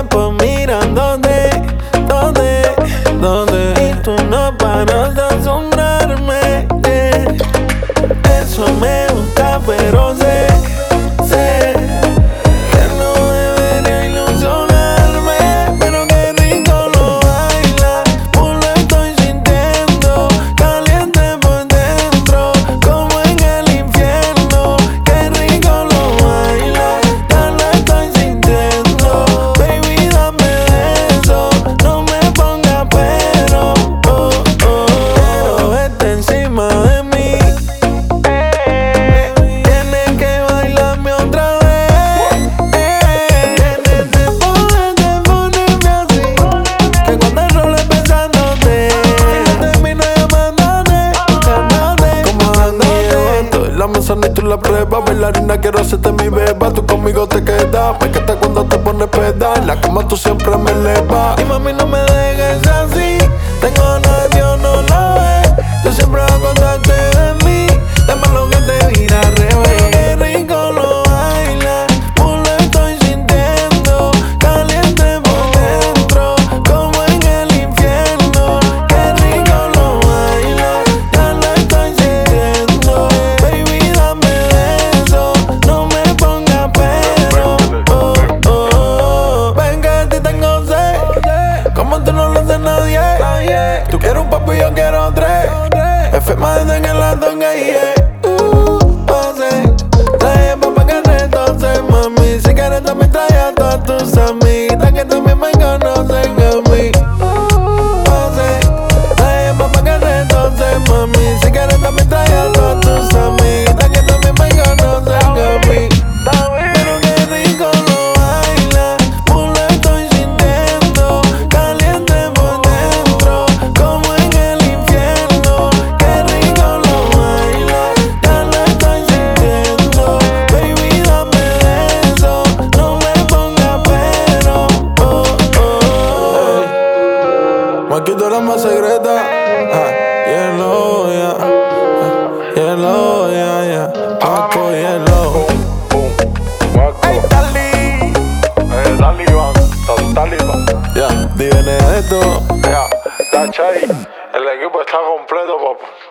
tiempo mirándote, ¿dónde? Y tú no paras de asombrarme, Eso me gusta, pero sé que no debería ilusionarme. Pero qué rico lo baila, lo estoy sintiendo, caliente por dentro, como en el infierno. Qué rico lo baila, ya lo estoy sintiendo. Baby, dame eso, no me pongas pero, Quiero verte encima de mí. Tienes que bailarme otra vez. Tienes el poder de ponerme así, que cuando enrolo pensándote, termino llamándote, como dándote. Estoy la manzana y tú la pruebas. Bailarina, quiero hacerte mi beba. Tú conmigo te quedas, me encanta cuando te pones peda. En la cama tú siempre me elevas. Y mami, no me dejes así. Tengo novio, no lo ves. Yo siempre voy a contarte de mí. Dame lo que te vira al revés. Qué rico lo baila, lo estoy sintiendo, caliente por dentro, como en el infierno. Qué rico lo baila, ya lo estoy sintiendo. Baby, dame eso, no me pongas pero, Ven que de ti tengo sed, como tú no lo haces nadie. Tú quieres un papi, yo quiero tres. F más en el lado, trae papá que entonces, mami. Si quieres también trae a todas tus amigas que también me conocen a mí. Trae papá que entonces, mami. Si quieres también trae a todas tus amigas que también me conocen a mí. Pero qué rico lo baila, lo estoy sintiendo, caliente por dentro, como en el infierno. Qué rico lo baila, ya lo estoy sintiendo. Baby, dame eso, no me pongas pero, Marquito la más secreta, Paco, hielo. Hey, Taliban. Ya, viene esto. Ya, Dachai, el equipo está completo, papá.